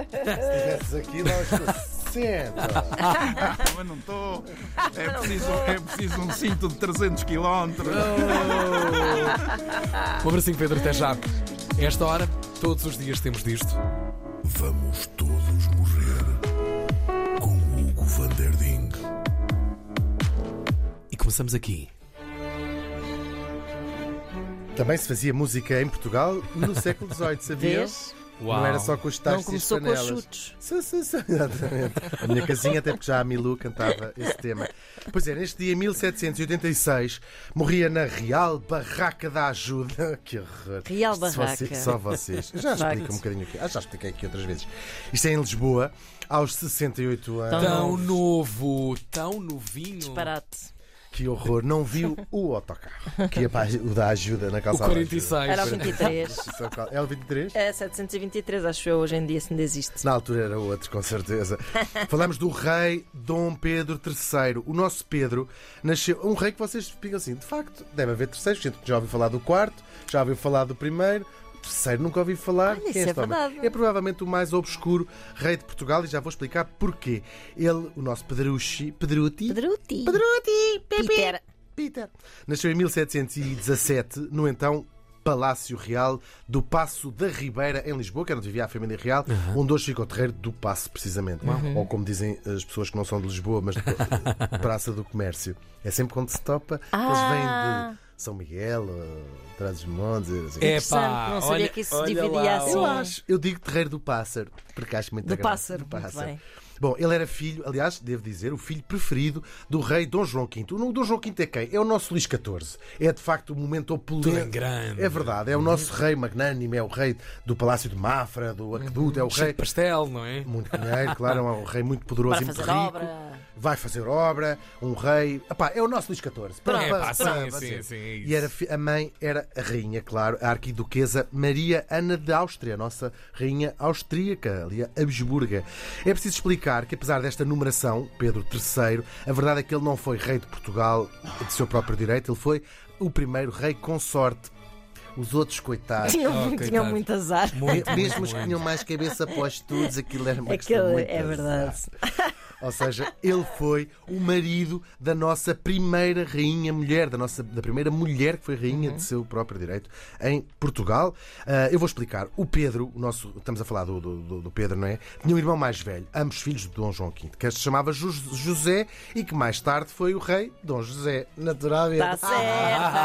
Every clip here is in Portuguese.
estivesses aqui, nós 60. Mas não estou. É preciso um cinto de 300 km. Um abracinho, Pedro, até já. A esta hora, todos os dias temos disto. Vamos todos morrer com Hugo van der Ding. E começamos aqui. Também se fazia música em Portugal no século XVIII, sabia? Vês? Não era só com os Não tachos e as começou com os panelas. chutes. Exatamente. A minha casinha, até porque já a Milu cantava esse tema. Pois é, neste dia 1786 morria na Real Barraca da Ajuda. Que horror. Real Isto Barraca. Só vocês. Já explico um bocadinho aqui. Já expliquei aqui outras vezes. Isto é em Lisboa, aos 68 anos. Tão novo, tão novinho. Disparate. Que horror. Não viu o autocarro. Que é para o da ajuda na O calçada. 46. Era o 23. É o 23? É 723, acho eu, hoje em dia, se ainda existe. Na altura era outro, com certeza. Falamos do rei Dom Pedro III. O nosso Pedro nasceu. Um rei que vocês ficam assim, de facto, deve haver terceiros. Gente, já ouviu falar do quarto, já ouviu falar do primeiro. O terceiro nunca ouvi falar. Olha, isso Quem é este homem? verdade. É provavelmente o mais obscuro rei de Portugal e já vou explicar porquê. Ele, o nosso Pedruti. Pedruti. Peter. Nasceu em 1717, no então Palácio Real do Paço da Ribeira, em Lisboa, que era onde vivia a família real, onde hoje fica o terreiro do Paço, precisamente. Ou como dizem as pessoas que não são de Lisboa, mas de Praça do Comércio. É sempre quando se topa, eles vêm de São Miguel, Trás-os-Montes. Assim. Interessante, não sabia que isso se dividia assim. Eu digo terreiro do Pássaro, porque acho muito Do agradável. pássaro, muito bem. Bom, ele era filho, aliás, devo dizer, o filho preferido do rei Dom João V. O Dom João V é quem? É o nosso Luís XIV. É de facto o momento opulento. Tudo em grande. É verdade, é o nosso rei magnânimo, é o rei do Palácio de Mafra, do Aqueduto, é o Cheio rei. de pastel, não é? Muito dinheiro, claro, é um rei muito poderoso Para e muito fazer rico. obra. Vai fazer obra, um rei. Epá, é o nosso Luís XIV. Sim, é isso. E a mãe era a rainha, claro, a arquiduquesa Maria Ana de Áustria, a nossa rainha austríaca, ali a Habsburga. É preciso explicar que, apesar desta numeração, Pedro III, a verdade é que ele não foi rei de Portugal de seu próprio direito, ele foi o primeiro rei consorte. Os outros, coitados. Tinham muito azar. Mesmo os que tinham mais cabeça para os estudos, aquilo era uma questão Aquele muito é verdade. Ou seja, ele foi o marido da nossa primeira rainha mulher, da primeira mulher que foi rainha de seu próprio direito em Portugal. Eu vou explicar. O Pedro, estamos a falar do Pedro, não é? Tinha um irmão mais velho, ambos filhos de Dom João V, que se chamava José e que mais tarde foi o rei Dom José, naturalmente. Está certo.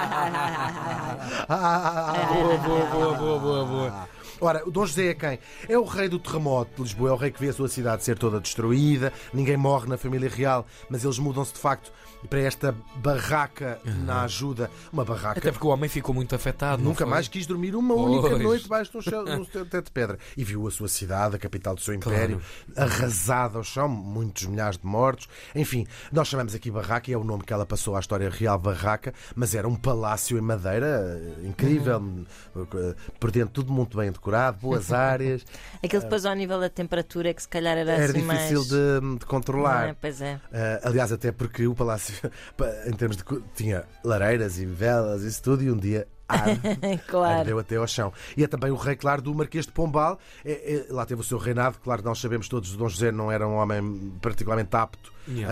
Boa. Ora, o Dom José é quem? É o rei do terremoto de Lisboa, é o rei que vê a sua cidade ser toda destruída, ninguém morre na família real, mas eles mudam-se de facto para esta barraca na ajuda. Uma barraca. Até porque o homem ficou muito afetado. Nunca não foi? mais quis dormir uma única Pois. noite debaixo do teto de pedra. E viu a sua cidade, a capital do seu império, arrasada ao chão, muitos milhares de mortos. Enfim, nós chamamos aqui barraca e é o nome que ela passou à história real, barraca, mas era um palácio em madeira incrível, por dentro tudo muito bem decorado, boas áreas. Aquilo depois ao nível da temperatura é que se calhar era assim difícil mais... de controlar. Não é? Pois é. Aliás, até porque o palácio, em termos de. Tinha lareiras e velas, isso tudo, e um dia. Claro. Ardeu até ao chão. E é também o rei, claro, do Marquês de Pombal. Lá teve o seu reinado. Claro, nós sabemos todos que Dom José não era um homem particularmente apto.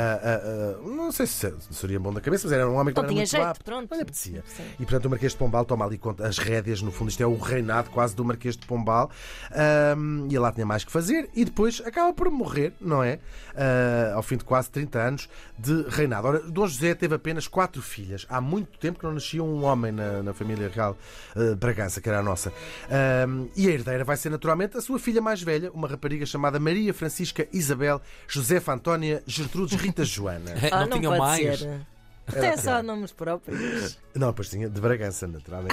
Não sei se seria bom da cabeça, mas era um homem que Não não era tinha muito jeito, apto. pronto. Não lhe apetecia. Sim. E portanto o Marquês de Pombal toma ali conta as rédeas. No fundo, isto é o reinado quase do Marquês de Pombal. E ele lá tinha mais que fazer. E depois acaba por morrer, não é? Ao fim de quase 30 anos de reinado. Ora, Dom José teve apenas 4 filhas. Há muito tempo que não nascia um homem na família real Bragança, que era a nossa. E a herdeira vai ser naturalmente a sua filha mais velha, uma rapariga chamada Maria Francisca Isabel Josefa Antônia Gertrudes Rita Joana. Não não tinham pode mais. ser. Tem só nomes próprios. Não, pois tinha de Bragança, naturalmente.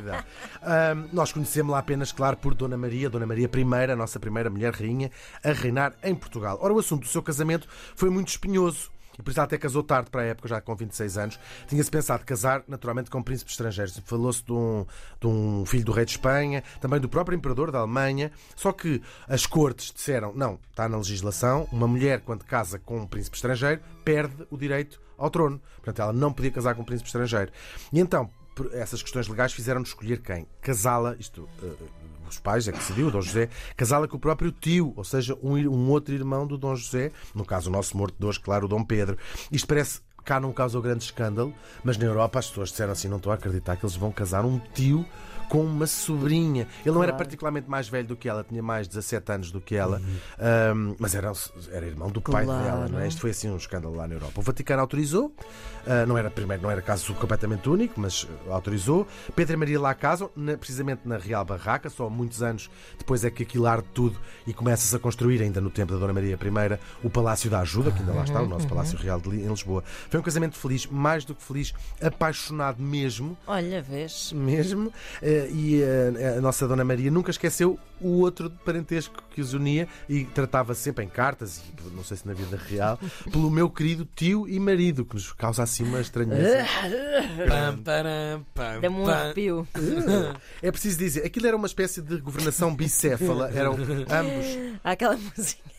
Nós conhecemos-la apenas, claro, por Dona Maria I, a nossa primeira mulher rainha, a reinar em Portugal. Ora, o assunto do seu casamento foi muito espinhoso. E por isso ela até casou tarde para a época, já com 26 anos. Tinha-se pensado casar, naturalmente, com príncipes estrangeiros. Falou-se de um filho do rei de Espanha, também do próprio imperador da Alemanha. Só que as cortes disseram, não, está na legislação, uma mulher, quando casa com um príncipe estrangeiro, perde o direito ao trono. Portanto, ela não podia casar com um príncipe estrangeiro. E então, essas questões legais fizeram-nos escolher quem? Casá-la, os pais é que decidiu, o Dom José, casá-la com o próprio tio, ou seja, um outro irmão do Dom José, no caso o nosso morto de hoje, claro, o Dom Pedro. Isto parece... Cá não causou grande escândalo, mas na Europa as pessoas disseram assim: não estou a acreditar que eles vão casar um tio com uma sobrinha. Ele não era particularmente mais velho do que ela, tinha mais de 17 anos do que ela, mas era irmão do pai dela, não é? Isto foi assim um escândalo lá na Europa. O Vaticano autorizou, não era caso completamente único, mas autorizou. Pedro e Maria lá casam, precisamente na Real Barraca, só muitos anos depois é que aquilo arde tudo e começa-se a construir, ainda no tempo da Dona Maria I, o Palácio da Ajuda, que ainda lá está, o nosso Palácio Real em Lisboa. Foi um casamento feliz, mais do que feliz, apaixonado mesmo. Olha, vês. Mesmo. E a nossa Dona Maria nunca esqueceu o outro parentesco que os unia e tratava sempre em cartas, e não sei se na vida real, pelo meu querido tio e marido, que nos causa assim uma estranheza. Dá-me um arrepio. É preciso dizer, aquilo era uma espécie de governação bicéfala, eram ambos. Há aquela música.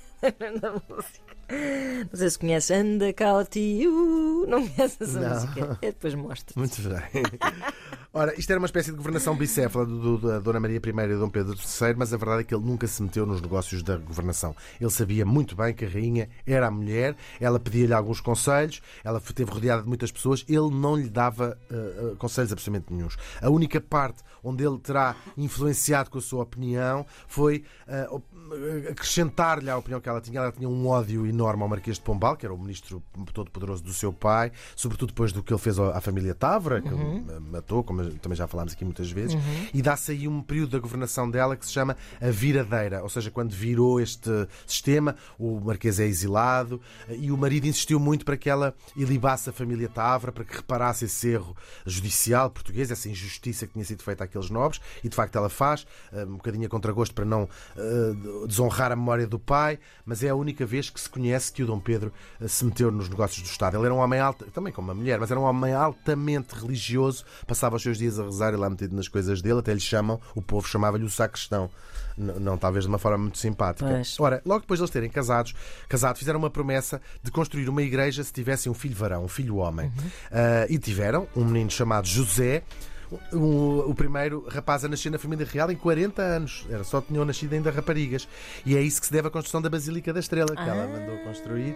Não sei se conhece. Anda cá o tio. Não conhece essa música? Eu depois mostro. Muito bem. Ora, isto era uma espécie de governação bicéfala da Dona Maria I e Dom Pedro III, mas a verdade é que ele nunca se meteu nos negócios da governação. Ele sabia muito bem que a rainha era a mulher, ela pedia-lhe alguns conselhos, ela esteve rodeada de muitas pessoas, ele não lhe dava conselhos absolutamente nenhuns. A única parte onde ele terá influenciado com a sua opinião foi acrescentar-lhe a opinião que ela tinha. Ela tinha um ódio enorme ao Marquês de Pombal, que era o ministro todo-poderoso do seu pai, sobretudo depois do que ele fez à família Távora, que matou, como também já falámos aqui muitas vezes, e dá-se aí um período da governação dela que se chama a viradeira, ou seja, quando virou este sistema, o Marquês é exilado e o marido insistiu muito para que ela ilibasse a família Távora, para que reparasse esse erro judicial português, essa injustiça que tinha sido feita àqueles nobres, e de facto ela faz, um bocadinho a contragosto para não desonrar a memória do pai, mas é a única vez que se conhece que o Dom Pedro se meteu nos negócios do Estado. Ele era um homem também como uma mulher, mas era um homem altamente religioso, passava os seus dias a rezar e lá metido nas coisas dele, até lhe o povo chamava-lhe o sacristão, não talvez de uma forma muito simpática. Pois. Ora, logo depois de eles terem casado, fizeram uma promessa de construir uma igreja se tivessem um filho varão, um filho homem. E tiveram um menino chamado José, o primeiro rapaz a nascer na família real em 40 anos. Só tinham nascido ainda raparigas. E é isso que se deve à construção da Basílica da Estrela, que ela mandou construir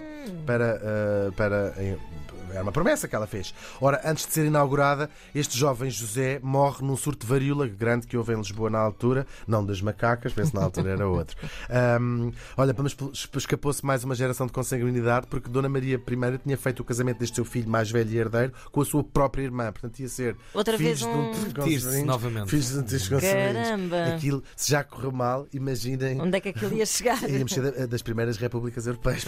era uma promessa que ela fez. Ora, antes de ser inaugurada, este jovem José morre num surto de varíola grande que houve em Lisboa na altura, não das macacas, penso na altura era outro. Olha, mas escapou-se mais uma geração de consanguinidade, porque Dona Maria I tinha feito o casamento deste seu filho mais velho e herdeiro com a sua própria irmã, portanto ia ser outra vez novamente. Filhos de um Caramba! Aquilo, se já correu mal, imaginem. Onde é que aquilo ia chegar? Íamos ser das primeiras repúblicas europeias.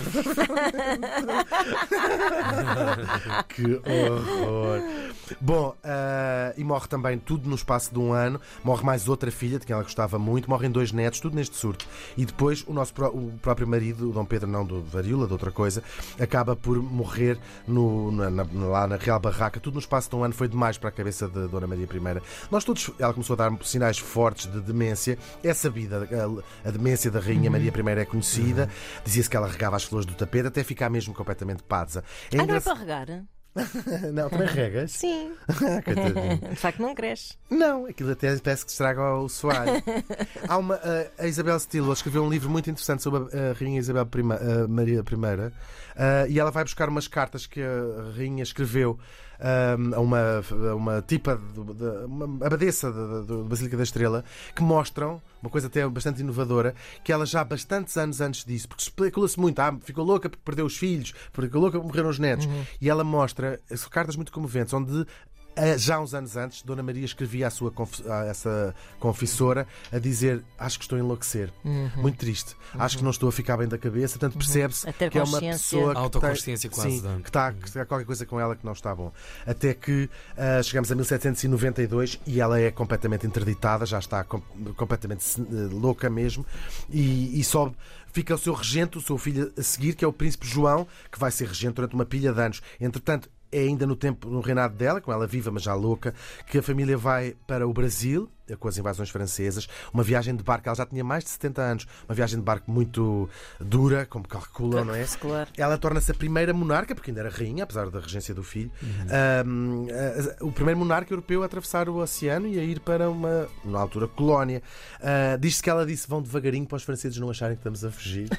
Que horror! Bom, e morre também tudo no espaço de um ano. Morre mais outra filha de quem ela gostava muito. Morrem 2 netos, tudo neste surto. E depois o próprio marido, o Dom Pedro, não do varíola, de outra coisa, acaba por morrer lá na Real Barraca. Tudo no espaço de um ano foi demais para a cabeça de Dona Maria I. Ela começou a dar sinais fortes de demência. É sabida, a demência da Rainha Maria I é conhecida. Dizia-se que ela regava as flores do tapete até ficar mesmo completamente pádua. Não é para regar? Não, também regas? Sim. De facto não cresce. Não, aquilo até parece que estraga o soalho. A Isabel Stilo escreveu um livro muito interessante sobre a Rainha Isabel Maria I, e ela vai buscar umas cartas que a Rainha escreveu a uma tipa, uma abadesa da Basílica da Estrela, que mostram uma coisa até bastante inovadora, que ela já há bastantes anos antes disso, porque especula-se muito, ficou louca porque perdeu os filhos, ficou louca porque morreram os netos, e ela mostra cartas muito comoventes, onde já uns anos antes, Dona Maria escrevia a essa confessora a dizer: acho que estou a enlouquecer. Muito triste. Acho que não estou a ficar bem da cabeça. Portanto, percebe-se que é uma pessoa que autoconsciência quase. Sim, que está qualquer coisa com ela que não está bom. Até que chegamos a 1792 e ela é completamente interditada, já está completamente louca mesmo, e só fica o seu regente, o seu filho a seguir, que é o Príncipe João, que vai ser regente durante uma pilha de anos. Entretanto, é ainda no reinado dela, com ela viva, mas já louca, que a família vai para o Brasil, com as invasões francesas, uma viagem de barco, ela já tinha mais de 70 anos, uma viagem de barco muito dura, como calculam, não é? Claro. Ela torna-se a primeira monarca, porque ainda era rainha, apesar da regência do filho, o primeiro monarca europeu a atravessar o oceano e a ir para uma, na altura, colónia. Diz-se que ela disse: vão devagarinho para os franceses não acharem que estamos a fugir.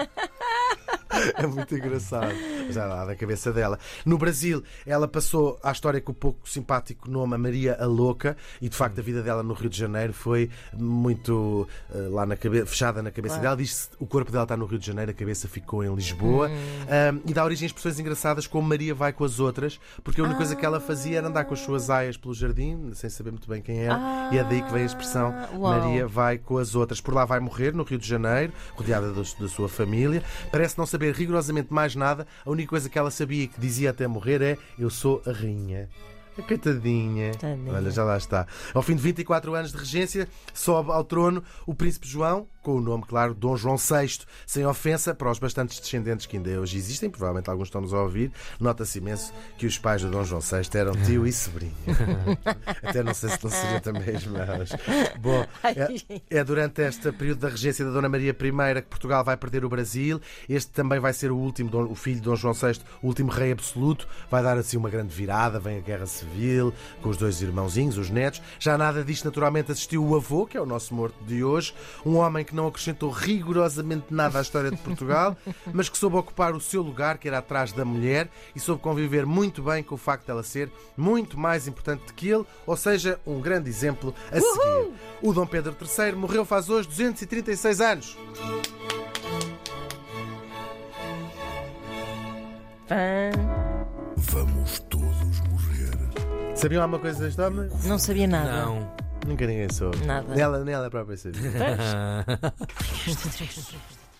É muito engraçado. Já lá da cabeça dela. No Brasil, ela passou à história com o pouco simpático nome a Maria a Louca, e de facto a vida dela no Rio de Janeiro foi muito lá na fechada na cabeça dela. Diz-se que o corpo dela está no Rio de Janeiro, a cabeça ficou em Lisboa. E dá origem a expressões engraçadas como Maria vai com as outras, porque a única coisa que ela fazia era andar com as suas aias pelo jardim, sem saber muito bem quem era, e é daí que vem a expressão Maria vai com as outras. Por lá vai morrer, no Rio de Janeiro, rodeada da sua família. Parece não saber rigorosamente mais nada. A única coisa que ela sabia e que dizia até morrer é: eu sou a rainha. A coitadinha. Olha, já lá está. Ao fim de 24 anos de regência, sobe ao trono o príncipe João, com o nome, claro, Dom João VI, sem ofensa para os bastantes descendentes que ainda hoje existem, provavelmente alguns estão-nos a ouvir. Nota-se imenso que os pais do Dom João VI eram tio e sobrinho. Até não sei se não seria também os meus. Bom, é durante este período da regência da Dona Maria I que Portugal vai perder o Brasil. Este também vai ser o último, o filho de Dom João VI, o último rei absoluto. Vai dar assim uma grande virada, vem a Guerra Civil, com os dois irmãozinhos, os netos. Já nada disto, naturalmente, assistiu o avô, que é o nosso morto de hoje, um homem que não acrescentou rigorosamente nada à história de Portugal, mas que soube ocupar o seu lugar, que era atrás da mulher, e soube conviver muito bem com o facto dela ser muito mais importante que ele, ou seja, um grande exemplo a seguir. O Dom Pedro III morreu faz hoje 236 anos. Vamos todos morrer. Sabiam alguma coisa deste homem? Não sabia nada. Não. Nunca ninguém soube. Nada. Nem ela própria sabia.